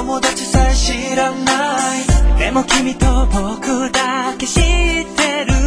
友達さえ知らない。でも君と僕だけ知ってる。